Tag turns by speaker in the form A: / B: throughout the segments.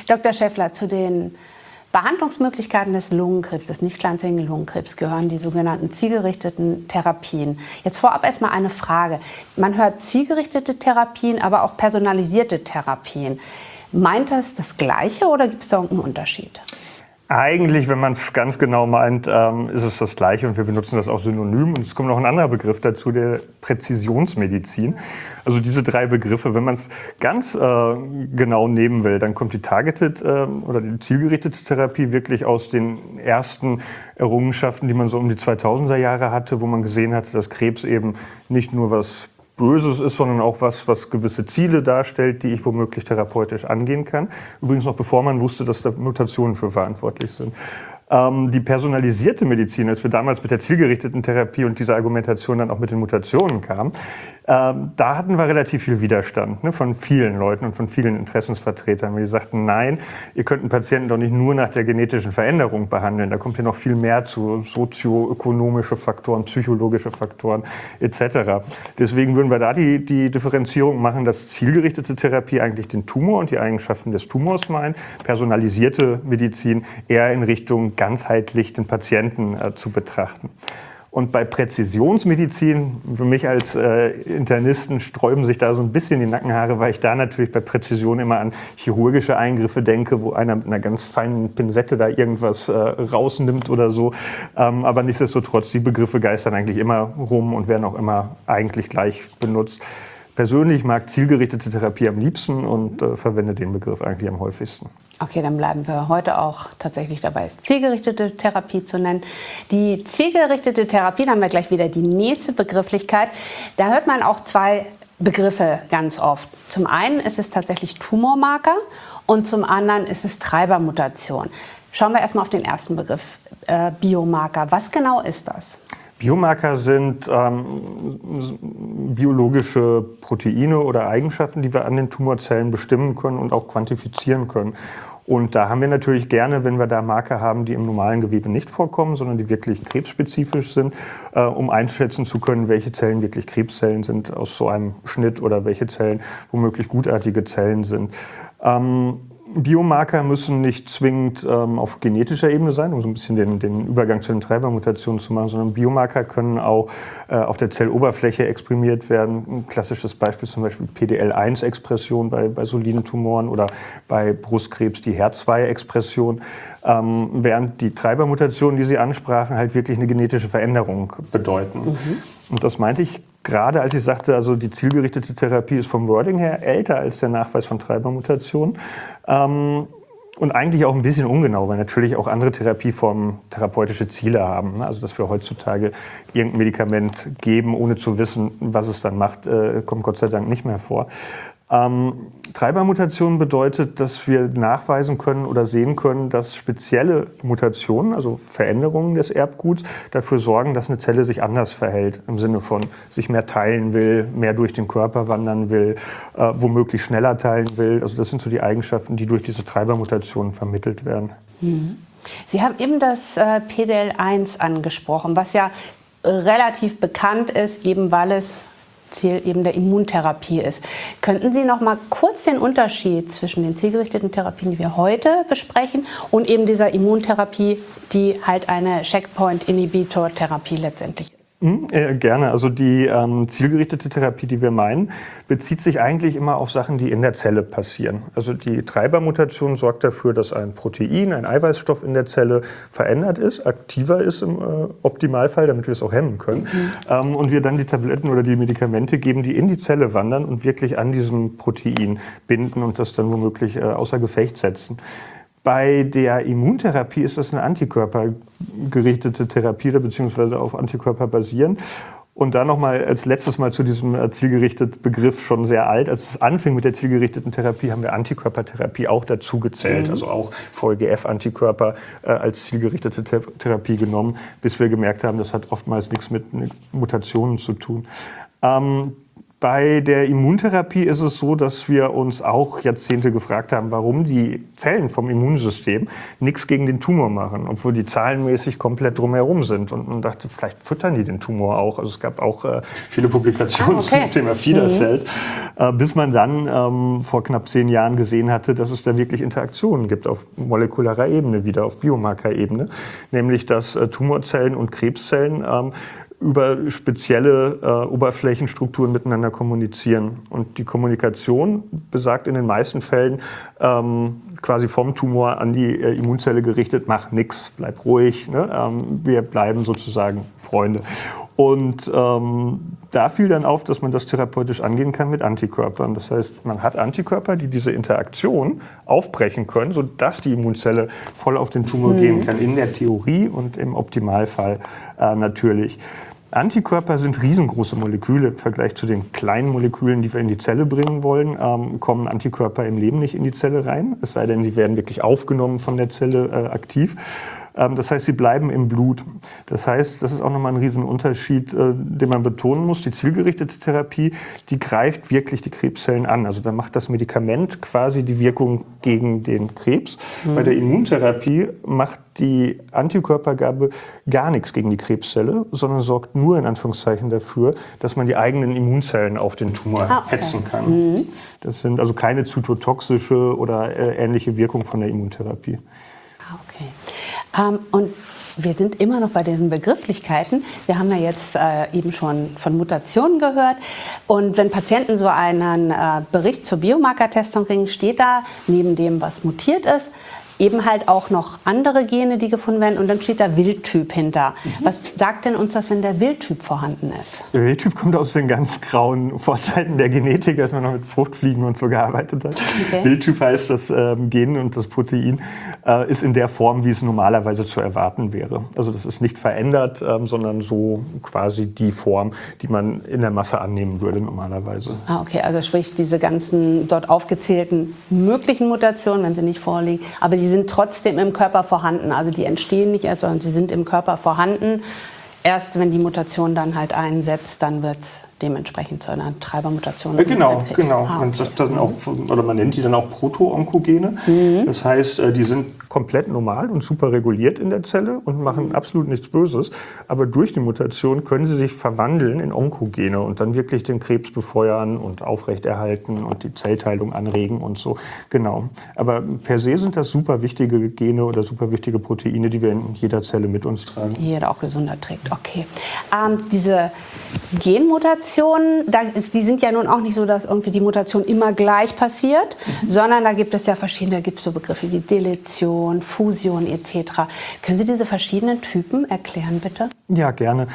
A: Dr. Schäffler, zu den Behandlungsmöglichkeiten des Lungenkrebs, des nicht kleinzelligen Lungenkrebs, gehören die sogenannten zielgerichteten Therapien. Jetzt vorab erstmal eine Frage. Man hört zielgerichtete Therapien, aber auch personalisierte Therapien. Meint das Gleiche oder gibt es da irgendeinen Unterschied?
B: Eigentlich, wenn man es ganz genau meint, ist es das Gleiche und wir benutzen das auch synonym. Und es kommt noch ein anderer Begriff dazu, der Präzisionsmedizin. Also diese drei Begriffe, wenn man es ganz genau nehmen will, dann kommt die Targeted oder die zielgerichtete Therapie wirklich aus den ersten Errungenschaften, die man so um die 2000er Jahre hatte, wo man gesehen hatte, dass Krebs eben nicht nur was Böses ist, sondern auch was gewisse Ziele darstellt, die ich womöglich therapeutisch angehen kann. Übrigens noch bevor man wusste, dass da Mutationen für verantwortlich sind. Die personalisierte Medizin, als wir damals mit der zielgerichteten Therapie und dieser Argumentation dann auch mit den Mutationen kamen, da hatten wir relativ viel Widerstand, ne, von vielen Leuten und von vielen Interessensvertretern, die sagten, nein, ihr könnt einen Patienten doch nicht nur nach der genetischen Veränderung behandeln, da kommt ja noch viel mehr zu, sozioökonomische Faktoren, psychologische Faktoren etc. Deswegen würden wir da die Differenzierung machen, dass zielgerichtete Therapie eigentlich den Tumor und die Eigenschaften des Tumors meint, personalisierte Medizin eher in Richtung ganzheitlich den Patienten zu betrachten. Und bei Präzisionsmedizin, für mich als Internisten sträuben sich da so ein bisschen die Nackenhaare, weil ich da natürlich bei Präzision immer an chirurgische Eingriffe denke, wo einer mit einer ganz feinen Pinzette da irgendwas rausnimmt oder so. Aber nichtsdestotrotz, die Begriffe geistern eigentlich immer rum und werden auch immer eigentlich gleich benutzt. Persönlich mag zielgerichtete Therapie am liebsten und verwende den Begriff eigentlich am häufigsten.
A: Okay, dann bleiben wir heute auch tatsächlich dabei, es zielgerichtete Therapie zu nennen. Die zielgerichtete Therapie, da haben wir gleich wieder die nächste Begrifflichkeit. Da hört man auch zwei Begriffe ganz oft. Zum einen ist es tatsächlich Tumormarker und zum anderen ist es Treibermutation. Schauen wir erstmal auf den ersten Begriff, Biomarker. Was genau ist das?
B: Biomarker sind biologische Proteine oder Eigenschaften, die wir an den Tumorzellen bestimmen können und auch quantifizieren können. Und da haben wir natürlich gerne, wenn wir da Marker haben, die im normalen Gewebe nicht vorkommen, sondern die wirklich krebsspezifisch sind, um einschätzen zu können, welche Zellen wirklich Krebszellen sind aus so einem Schnitt oder welche Zellen womöglich gutartige Zellen sind. Biomarker müssen nicht zwingend auf genetischer Ebene sein, um so ein bisschen den Übergang zu den Treibermutationen zu machen, sondern Biomarker können auch auf der Zelloberfläche exprimiert werden. Ein klassisches Beispiel zum Beispiel PDL1-Expression bei soliden Tumoren oder bei Brustkrebs die HER2-Expression, während die Treibermutationen, die Sie ansprachen, halt wirklich eine genetische Veränderung bedeuten. Mhm. Und das meinte ich gerade, als ich sagte, also die zielgerichtete Therapie ist vom Wording her älter als der Nachweis von Treibermutationen. Und eigentlich auch ein bisschen ungenau, weil natürlich auch andere Therapieformen therapeutische Ziele haben. Also dass wir heutzutage irgendein Medikament geben, ohne zu wissen, was es dann macht, kommt Gott sei Dank nicht mehr vor. Treibermutation bedeutet, dass wir nachweisen können oder sehen können, dass spezielle Mutationen, also Veränderungen des Erbguts, dafür sorgen, dass eine Zelle sich anders verhält, im Sinne von sich mehr teilen will, mehr durch den Körper wandern will, womöglich schneller teilen will. Also das sind so die Eigenschaften, die durch diese Treibermutationen vermittelt werden.
A: Sie haben eben das PDL1 angesprochen, was ja relativ bekannt ist, eben weil es Ziel eben der Immuntherapie ist. Könnten Sie noch mal kurz den Unterschied zwischen den zielgerichteten Therapien, die wir heute besprechen, und eben dieser Immuntherapie, die halt eine Checkpoint-Inhibitor-Therapie letztendlich ist?
B: Gerne. Also die zielgerichtete Therapie, die wir meinen, bezieht sich eigentlich immer auf Sachen, die in der Zelle passieren. Also die Treibermutation sorgt dafür, dass ein Protein, ein Eiweißstoff in der Zelle verändert ist, aktiver ist im Optimalfall, damit wir es auch hemmen können. Und wir dann die Tabletten oder die Medikamente geben, die in die Zelle wandern und wirklich an diesem Protein binden und das dann womöglich außer Gefecht setzen. Bei der Immuntherapie ist das eine antikörpergerichtete Therapie, beziehungsweise auf Antikörper basierend. Und da nochmal als letztes Mal zu diesem zielgerichteten Begriff schon sehr alt. Als es anfing mit der zielgerichteten Therapie, haben wir Antikörpertherapie auch dazu gezählt. Also auch VEGF-Antikörper als zielgerichtete Therapie genommen, bis wir gemerkt haben, das hat oftmals nichts mit Mutationen zu tun. Bei der Immuntherapie ist es so, dass wir uns auch Jahrzehnte gefragt haben, warum die Zellen vom Immunsystem nichts gegen den Tumor machen, obwohl die zahlenmäßig komplett drumherum sind. Und man dachte, vielleicht füttern die den Tumor auch. Also es gab auch viele Publikationen zum Thema Feeder Cells, bis man dann vor knapp 10 Jahren gesehen hatte, dass es da wirklich Interaktionen gibt auf molekularer Ebene, wieder auf Biomarkerebene, nämlich dass Tumorzellen und Krebszellen über spezielle Oberflächenstrukturen miteinander kommunizieren. Und die Kommunikation besagt in den meisten Fällen quasi vom Tumor an die Immunzelle gerichtet, mach nix, bleib ruhig, ne? Wir bleiben sozusagen Freunde. Und da fiel dann auf, dass man das therapeutisch angehen kann mit Antikörpern. Das heißt, man hat Antikörper, die diese Interaktion aufbrechen können, sodass die Immunzelle voll auf den Tumor gehen kann, in der Theorie und im Optimalfall natürlich. Antikörper sind riesengroße Moleküle. Im Vergleich zu den kleinen Molekülen, die wir in die Zelle bringen wollen, kommen Antikörper im Leben nicht in die Zelle rein. Es sei denn, sie werden wirklich aufgenommen von der Zelle aktiv. Das heißt, sie bleiben im Blut. Das heißt, das ist auch nochmal ein Riesenunterschied, den man betonen muss. Die zielgerichtete Therapie, die greift wirklich die Krebszellen an. Also da macht das Medikament quasi die Wirkung gegen den Krebs. Bei der Immuntherapie macht die Antikörpergabe gar nichts gegen die Krebszelle, sondern sorgt nur in Anführungszeichen dafür, dass man die eigenen Immunzellen auf den Tumor hetzen kann. Das sind also keine zytotoxische oder ähnliche Wirkung von der Immuntherapie.
A: Okay. Und wir sind immer noch bei den Begrifflichkeiten. Wir haben ja jetzt eben schon von Mutationen gehört. Und wenn Patienten so einen Bericht zur Biomarkertestung kriegen, steht da neben dem, was mutiert ist, eben halt auch noch andere Gene, die gefunden werden. Und dann steht da Wildtyp hinter. Was sagt denn uns das, wenn der Wildtyp vorhanden ist?
B: Der Wildtyp kommt aus den ganz grauen Vorzeiten der Genetik, als man noch mit Fruchtfliegen und so gearbeitet hat. Okay. Wildtyp heißt, das Gen und das Protein ist in der Form, wie es normalerweise zu erwarten wäre. Also das ist nicht verändert, sondern so quasi die Form, die man in der Masse annehmen würde normalerweise.
A: Okay, also sprich diese ganzen dort aufgezählten möglichen Mutationen, wenn sie nicht vorliegen, aber die sind trotzdem im Körper vorhanden. Also die entstehen nicht erst, sondern sie sind im Körper vorhanden. Erst wenn die Mutation dann halt einsetzt, dann wird es dementsprechend zu einer Treibermutation.
B: Genau. Man sagt dann auch, oder man nennt die dann auch Proto-Onkogene. Das heißt, die sind komplett normal und super reguliert in der Zelle und machen absolut nichts Böses. Aber durch die Mutation können sie sich verwandeln in Onkogene und dann wirklich den Krebs befeuern und aufrechterhalten und die Zellteilung anregen und so. Genau. Aber per se sind das super wichtige Gene oder super wichtige Proteine, die wir in jeder Zelle mit uns tragen.
A: Die jeder auch gesunder trägt. Okay. Diese Genmutationen, die sind ja nun auch nicht so, dass irgendwie die Mutation immer gleich passiert, sondern da gibt es ja verschiedene, da gibt es so Begriffe wie Deletion, Fusion etc. Können Sie diese verschiedenen Typen erklären, bitte?
B: Ja, gerne.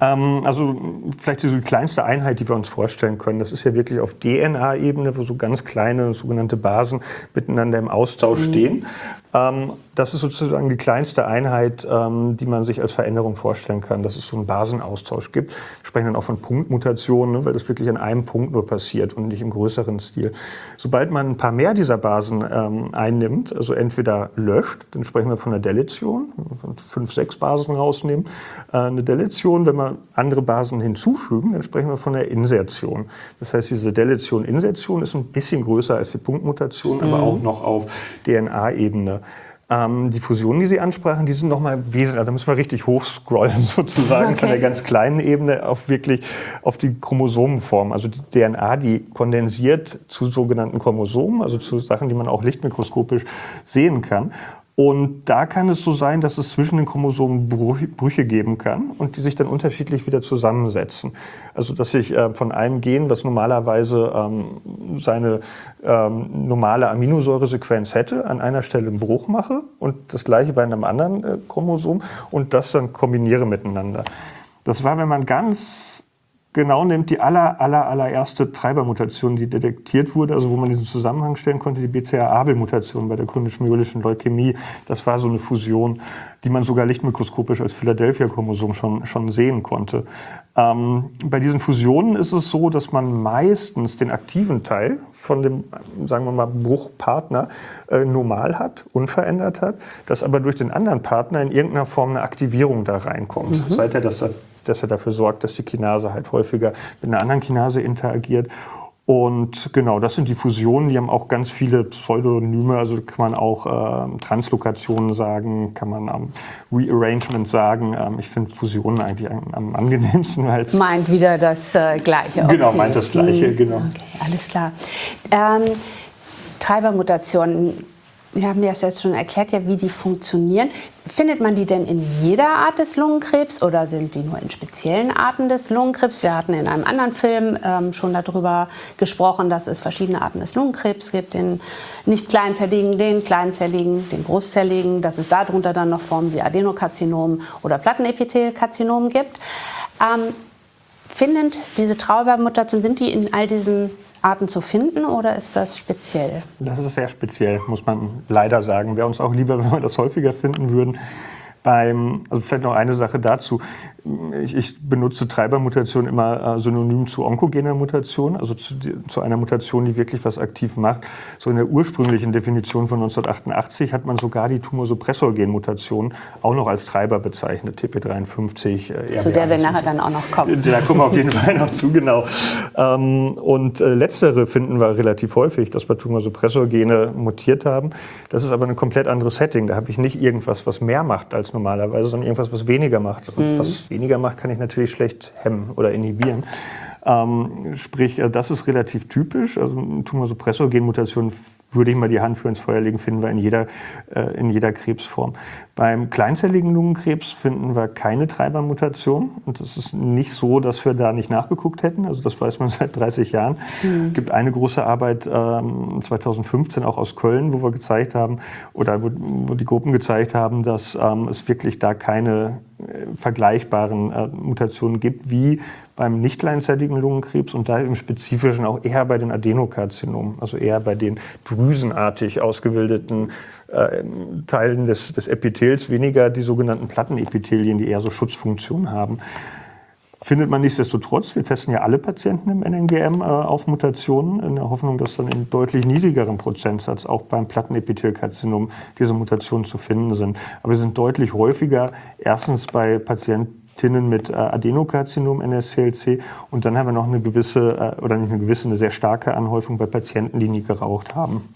B: Also vielleicht die kleinste Einheit, die wir uns vorstellen können, das ist ja wirklich auf DNA-Ebene, wo so ganz kleine sogenannte Basen miteinander im Austausch stehen. Das ist sozusagen die kleinste Einheit, die man sich als Veränderung vorstellen kann, dass es so einen Basenaustausch gibt. Wir sprechen dann auch von Punktmutationen, ne, weil das wirklich an einem Punkt nur passiert und nicht im größeren Stil. Sobald man ein paar mehr dieser Basen einnimmt, also entweder löscht, dann sprechen wir von einer Deletion, von 5, 6 Basen rausnehmen. Eine Deletion, wenn wir andere Basen hinzufügen, dann sprechen wir von einer Insertion. Das heißt, diese Deletion-Insertion ist ein bisschen größer als die Punktmutation, aber auch noch auf DNA-Ebene. Die Fusionen, die Sie ansprachen, die sind nochmal wesentlich, da müssen wir richtig hochscrollen sozusagen, von der ganz kleinen Ebene auf wirklich auf die Chromosomenform. Also die DNA, die kondensiert zu sogenannten Chromosomen, also zu Sachen, die man auch lichtmikroskopisch sehen kann. Und da kann es so sein, dass es zwischen den Chromosomen Brüche geben kann und die sich dann unterschiedlich wieder zusammensetzen. Also dass ich von einem Gen, was normalerweise seine normale Aminosäuresequenz hätte, an einer Stelle einen Bruch mache und das gleiche bei einem anderen Chromosom und das dann kombiniere miteinander. Das war, wenn man ganz genau nimmt, die allererste Treibermutation, die detektiert wurde, also wo man diesen Zusammenhang stellen konnte, die BCR-ABL-Mutation bei der chronisch-myelischen Leukämie. Das war so eine Fusion, die man sogar lichtmikroskopisch als Philadelphia-Chromosom schon sehen konnte. Bei diesen Fusionen ist es so, dass man meistens den aktiven Teil von dem, sagen wir mal, Bruchpartner normal hat, unverändert hat, dass aber durch den anderen Partner in irgendeiner Form eine Aktivierung da reinkommt. Sei er, dass er dass er dafür sorgt, dass die Kinase halt häufiger mit einer anderen Kinase interagiert. Und genau, das sind die Fusionen, die haben auch ganz viele Pseudonyme, also kann man auch Translokationen sagen, kann man Rearrangement sagen. Ich finde Fusionen eigentlich am angenehmsten.
A: Meint wieder das Gleiche.
B: Genau, meint das Gleiche, genau.
A: Okay, alles klar. Treibermutationen, wir haben ja jetzt schon erklärt, ja, wie die funktionieren. Findet man die denn in jeder Art des Lungenkrebs oder sind die nur in speziellen Arten des Lungenkrebs? Wir hatten in einem anderen Film schon darüber gesprochen, dass es verschiedene Arten des Lungenkrebs gibt, den nicht kleinzelligen, den kleinzelligen, den großzelligen, dass es darunter dann noch Formen wie Adenokarzinom oder Plattenepithelkarzinom gibt. Finden diese Treibermutationen, sind die in all diesen Arten zu finden oder ist das speziell?
B: Das ist sehr speziell, muss man leider sagen. Wäre uns auch lieber, wenn wir das häufiger finden würden. Also vielleicht noch eine Sache dazu. Ich benutze Treibermutation immer synonym zu onkogener Mutation, also zu einer Mutation, die wirklich was aktiv macht. So in der ursprünglichen Definition von 1988 hat man sogar die Tumorsupressor-Gen-Mutation auch noch als Treiber bezeichnet, TP53.
A: Zu der wir nachher dann auch noch kommen.
B: Da kommen wir auf jeden Fall noch zu, genau. Und letztere finden wir relativ häufig, dass wir Tumorsupressor-Gene mutiert haben. Das ist aber ein komplett anderes Setting. Da habe ich nicht irgendwas, was mehr macht als normalerweise, sondern irgendwas, was weniger macht. Und was weniger macht, kann ich natürlich schlecht hemmen oder inhibieren. Sprich, das ist relativ typisch. Also eine Tumorsupressor-Genmutation würde ich mal die Hand für ins Feuer legen, finden wir in jeder Krebsform. Beim kleinzelligen Lungenkrebs finden wir keine Treibermutation. Und es ist nicht so, dass wir da nicht nachgeguckt hätten. Also das weiß man seit 30 Jahren. Es gibt eine große Arbeit 2015 auch aus Köln, wo wir gezeigt haben, oder wo die Gruppen gezeigt haben, dass es wirklich da keine vergleichbaren Mutationen gibt, wie beim nicht kleinzelligen Lungenkrebs und da im Spezifischen auch eher bei den Adenokarzinomen, also eher bei den drüsenartig ausgebildeten Teilen des Epithels, weniger die sogenannten Plattenepithelien, die eher so Schutzfunktionen haben. Findet man nichtsdestotrotz, wir testen ja alle Patienten im NNGM auf Mutationen, in der Hoffnung, dass dann in deutlich niedrigerem Prozentsatz auch beim Plattenepithelkarzinom diese Mutationen zu finden sind. Aber sie sind deutlich häufiger, erstens bei Patientinnen mit Adenokarzinom, NSCLC, und dann haben wir noch eine gewisse, oder nicht eine gewisse, eine sehr starke Anhäufung bei Patienten, die nie geraucht haben.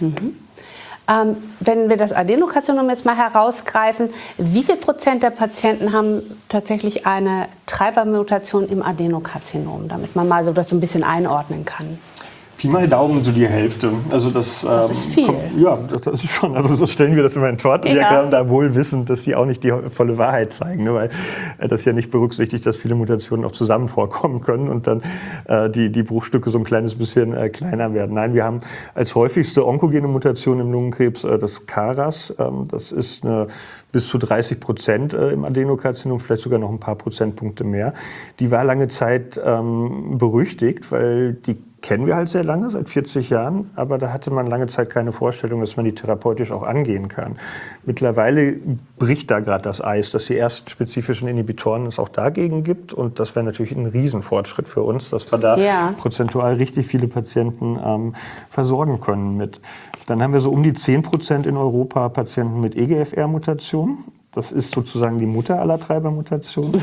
A: Wenn wir das Adenokarzinom jetzt mal herausgreifen, wie viel Prozent der Patienten haben tatsächlich eine Treibermutation im Adenokarzinom, damit man mal so das so ein bisschen einordnen kann?
B: Pi mal Daumen, so die Hälfte. Also das
A: ist viel.
B: Das ist schon. Also so stellen wir das immer in Tortendiagramm, da wohl wissend, dass die auch nicht die volle Wahrheit zeigen, ne? Weil das ja nicht berücksichtigt, dass viele Mutationen auch zusammen vorkommen können und dann die Bruchstücke so ein kleines bisschen kleiner werden. Nein, wir haben als häufigste onkogene Mutation im Lungenkrebs das KRAS. Das ist bis zu 30% im Adenokarzinom, vielleicht sogar noch ein paar Prozentpunkte mehr. Die war lange Zeit berüchtigt, weil die kennen wir halt sehr lange, seit 40 Jahren, aber da hatte man lange Zeit keine Vorstellung, dass man die therapeutisch auch angehen kann. Mittlerweile bricht da gerade das Eis, dass die ersten spezifischen Inhibitoren es auch dagegen gibt und das wäre natürlich ein Riesenfortschritt für uns, dass wir da prozentual richtig viele Patienten versorgen können mit. Dann haben wir so um die 10% in Europa Patienten mit EGFR-Mutation. Das ist sozusagen die Mutter aller Treibermutationen.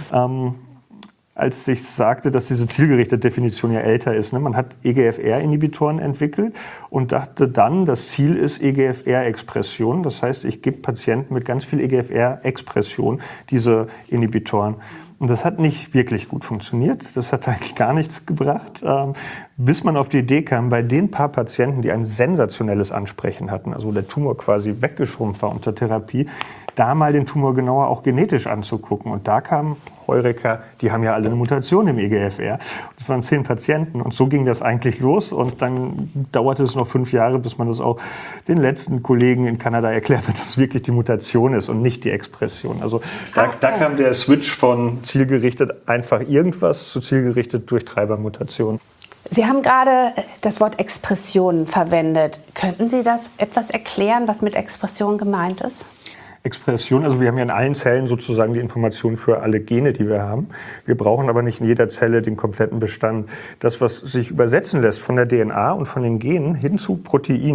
B: Als ich sagte, dass diese zielgerichtete Definition ja älter ist. Ne? Man hat EGFR-Inhibitoren entwickelt und dachte dann, das Ziel ist EGFR-Expression. Das heißt, ich gebe Patienten mit ganz viel EGFR-Expression diese Inhibitoren. Und das hat nicht wirklich gut funktioniert. Das hat eigentlich gar nichts gebracht, bis man auf die Idee kam, bei den paar Patienten, die ein sensationelles Ansprechen hatten, also wo der Tumor quasi weggeschrumpft war unter Therapie, da mal den Tumor genauer auch genetisch anzugucken. Und da kam Heureka, die haben ja alle eine Mutation im EGFR. Das waren 10 Patienten und so ging das eigentlich los. Und dann dauerte es noch 5 Jahre, bis man das auch den letzten Kollegen in Kanada erklärt hat, dass es wirklich die Mutation ist und nicht die Expression. Also da kam der Switch von zielgerichtet einfach irgendwas zu zielgerichtet durch Treibermutation.
A: Sie haben gerade das Wort Expression verwendet. Könnten Sie das etwas erklären, was mit Expression gemeint ist?
B: Expression, also wir haben ja in allen Zellen sozusagen die Information für alle Gene, die wir haben. Wir brauchen aber nicht in jeder Zelle den kompletten Bestand. Das, was sich übersetzen lässt von der DNA und von den Genen hin zu Proteinen,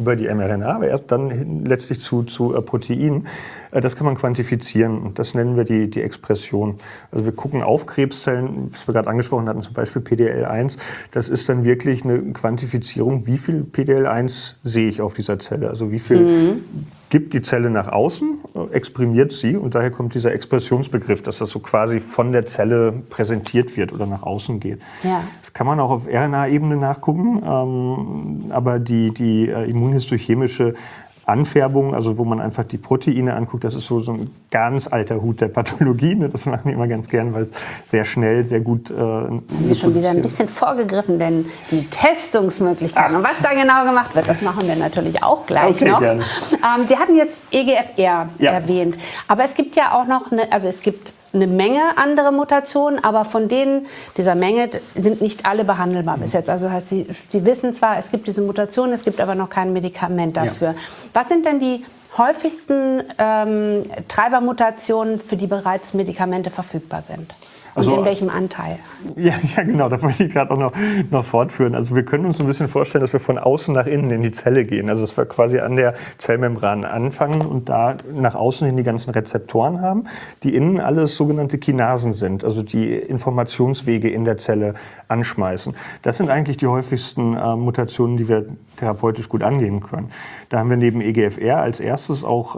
B: über die mRNA, aber erst dann letztlich zu Proteinen. Das kann man quantifizieren und das nennen wir die Expression. Also wir gucken auf Krebszellen, was wir gerade angesprochen hatten, zum Beispiel PDL1. Das ist dann wirklich eine Quantifizierung, wie viel PDL1 sehe ich auf dieser Zelle. Also wie viel gibt die Zelle nach außen, exprimiert sie und daher kommt dieser Expressionsbegriff, dass das so quasi von der Zelle präsentiert wird oder nach außen geht.
A: Ja.
B: Das kann man auch auf RNA-Ebene nachgucken, aber die immunhistochemische Anfärbung, also wo man einfach die Proteine anguckt, das ist so ein ganz alter Hut der Pathologie. Ne? Das machen die immer ganz gern, weil es sehr schnell, sehr gut...
A: Haben Sie schon wieder ein bisschen vorgegriffen, denn die Testungsmöglichkeiten und was da genau gemacht wird, das machen wir natürlich auch gleich noch.
B: Gerne.
A: Sie hatten jetzt EGFR erwähnt, aber es gibt ja auch noch eine Menge andere Mutationen, aber von dieser Menge sind nicht alle behandelbar bis jetzt. Also das heißt, Sie wissen zwar, es gibt diese Mutationen, es gibt aber noch kein Medikament dafür. Ja. Was sind denn die häufigsten Treibermutationen, für die bereits Medikamente verfügbar sind? Und in welchem Anteil?
B: Ja, genau, da wollte ich gerade auch noch fortführen. Also wir können uns ein bisschen vorstellen, dass wir von außen nach innen in die Zelle gehen. Also dass wir quasi an der Zellmembran anfangen und da nach außen hin die ganzen Rezeptoren haben, die innen alles sogenannte Kinasen sind, also die Informationswege in der Zelle anschmeißen. Das sind eigentlich die häufigsten Mutationen, die wir therapeutisch gut angehen können. Da haben wir neben EGFR als erstes auch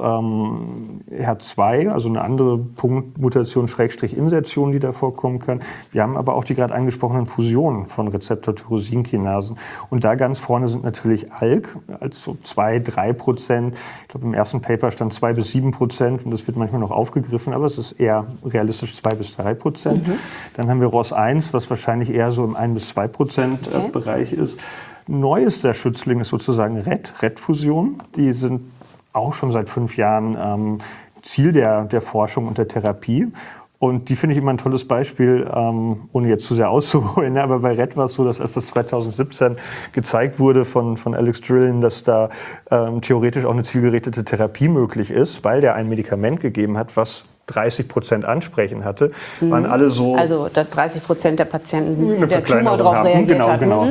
B: HER2, also eine andere Punktmutation, Insertion, die da vorkommen kann. Wir haben aber auch die gerade angesprochenen Fusionen von Rezeptor-Tyrosinkinasen. Und da ganz vorne sind natürlich ALK, also 2-3%. Ich glaube, im ersten Paper stand 2-7% und das wird manchmal noch aufgegriffen, aber es ist eher realistisch 2-3%. Dann haben wir ROS1, was wahrscheinlich eher so im 1-2% Bereich ist. Neuester Schützling ist sozusagen RET-Fusion. Die sind auch schon seit 5 Jahren Ziel der Forschung und der Therapie. Und die finde ich immer ein tolles Beispiel, ohne jetzt zu sehr auszuholen. Aber bei RET war es so, dass als das 2017 gezeigt wurde von Alex Drillen, dass da theoretisch auch eine zielgerichtete Therapie möglich ist, weil der ein Medikament gegeben hat, was 30% ansprechen hatte, waren alle so...
A: Also, dass 30% der Patienten der Tumor darauf reagiert hat.
B: Genau.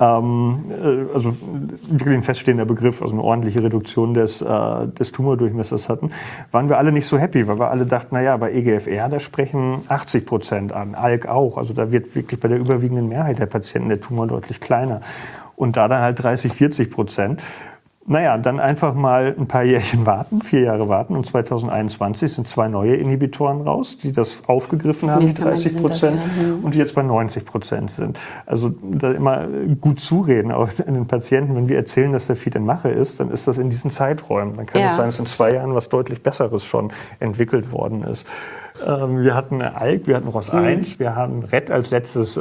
B: Also wirklich ein feststehender Begriff, also eine ordentliche Reduktion des Tumordurchmessers hatten, waren wir alle nicht so happy, weil wir alle dachten, naja, bei EGFR, da sprechen 80% an, ALK auch. Also da wird wirklich bei der überwiegenden Mehrheit der Patienten der Tumor deutlich kleiner. Und da dann halt 30-40%. Naja, dann einfach mal ein paar Jährchen warten, 4 Jahre warten und 2021 sind 2 neue Inhibitoren raus, die das aufgegriffen haben, die 30% und die jetzt bei 90% sind. Also da immer gut zureden auch an den Patienten, wenn wir erzählen, dass der Feed in Mache ist, dann ist das in diesen Zeiträumen. Dann kann es sein, dass in 2 Jahren was deutlich Besseres schon entwickelt worden ist. Wir hatten ALK, wir hatten ROS1, wir haben RET als letztes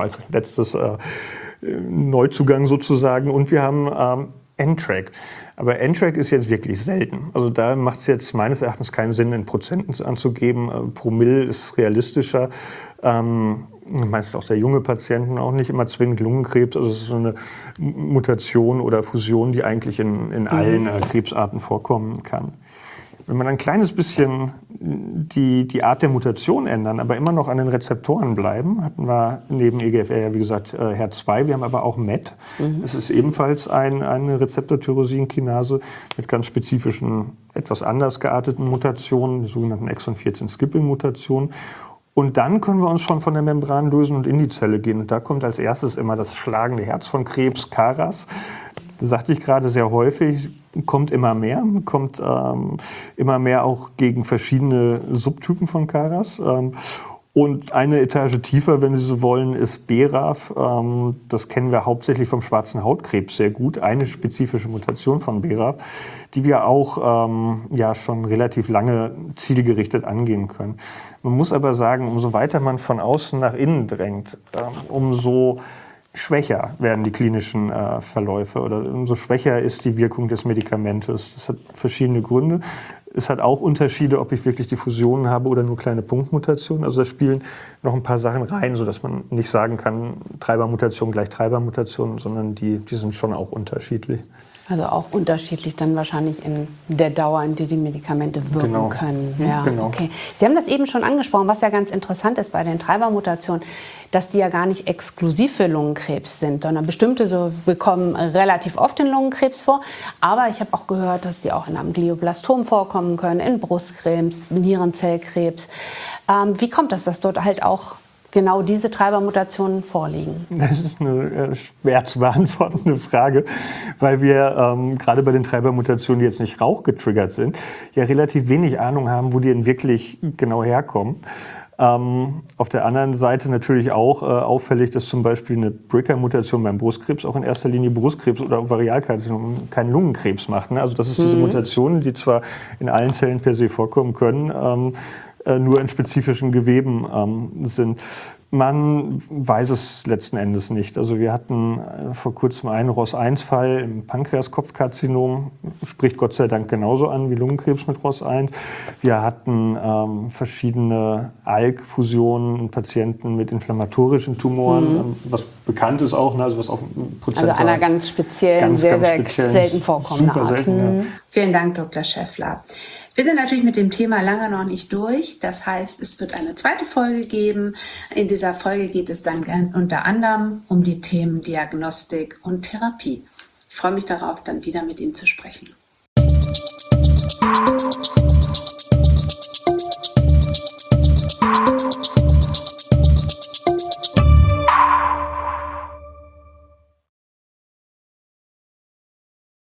B: Neuzugang sozusagen und wir haben NTRK. Aber NTRK ist jetzt wirklich selten. Also da macht es jetzt meines Erachtens keinen Sinn, in Prozenten anzugeben. Promille ist realistischer. Meistens auch sehr junge Patienten, auch nicht immer zwingend Lungenkrebs. Also es ist so eine Mutation oder Fusion, die eigentlich in allen Krebsarten vorkommen kann. Wenn man ein kleines bisschen die Art der Mutation ändern, aber immer noch an den Rezeptoren bleiben, hatten wir neben EGFR ja wie gesagt HER2, wir haben aber auch MET. Es ist ebenfalls eine Rezeptor-Tyrosinkinase mit ganz spezifischen, etwas anders gearteten Mutationen, die sogenannten Exon 14 Skipping-Mutationen. Und dann können wir uns schon von der Membran lösen und in die Zelle gehen. Und da kommt als erstes immer das schlagende Herz von Krebs, KRAS. Das sagte ich gerade sehr häufig, kommt immer mehr auch gegen verschiedene Subtypen von KRAS. Und eine Etage tiefer, wenn Sie so wollen, ist BRAF. Das kennen wir hauptsächlich vom schwarzen Hautkrebs sehr gut. Eine spezifische Mutation von BRAF, die wir auch schon relativ lange zielgerichtet angehen können. Man muss aber sagen, umso weiter man von außen nach innen drängt, umso schwächer werden die klinischen Verläufe oder umso schwächer ist die Wirkung des Medikamentes. Das hat verschiedene Gründe. Es hat auch Unterschiede, ob ich wirklich die Fusionen habe oder nur kleine Punktmutationen. Also da spielen noch ein paar Sachen rein, sodass man nicht sagen kann, Treibermutation gleich Treibermutation, sondern die sind schon auch unterschiedlich.
A: Also auch unterschiedlich dann wahrscheinlich in der Dauer, in der die Medikamente wirken können. Ja,
B: genau.
A: Okay. Sie haben das eben schon angesprochen, was ja ganz interessant ist bei den Treibermutationen, dass die ja gar nicht exklusiv für Lungenkrebs sind, sondern bestimmte so bekommen relativ oft den Lungenkrebs vor. Aber ich habe auch gehört, dass die auch in einem Glioblastom vorkommen können, in Brustkrebs, Nierenzellkrebs. Wie kommt das, dass dort halt auch genau diese Treibermutationen vorliegen?
B: Das ist eine schwer zu beantwortende Frage, weil wir gerade bei den Treibermutationen, die jetzt nicht rauchgetriggert sind, ja relativ wenig Ahnung haben, wo die denn wirklich genau herkommen. Auf der anderen Seite natürlich auch auffällig, dass zum Beispiel eine BRCA-Mutation beim Brustkrebs auch in erster Linie Brustkrebs oder Ovarialkarzinom keinen Lungenkrebs macht. Ne? Also das ist diese Mutationen, die zwar in allen Zellen per se vorkommen können, nur in spezifischen Geweben sind. Man weiß es letzten Endes nicht. Also wir hatten vor kurzem einen ROS1-Fall im Pankreaskopfkarzinom, spricht Gott sei Dank genauso an wie Lungenkrebs mit ROS1. Wir hatten verschiedene ALK-Fusionen in Patienten mit inflammatorischen Tumoren, was bekannt ist auch, ne? Also was auch
A: Also einer ganz speziellen, sehr selten vorkommenden
B: super
A: Art.
B: Selten, ja.
A: Vielen Dank, Dr. Schäffler. Wir sind natürlich mit dem Thema lange noch nicht durch. Das heißt, es wird eine zweite Folge geben. In dieser Folge geht es dann unter anderem um die Themen Diagnostik und Therapie. Ich freue mich darauf, dann wieder mit Ihnen zu sprechen.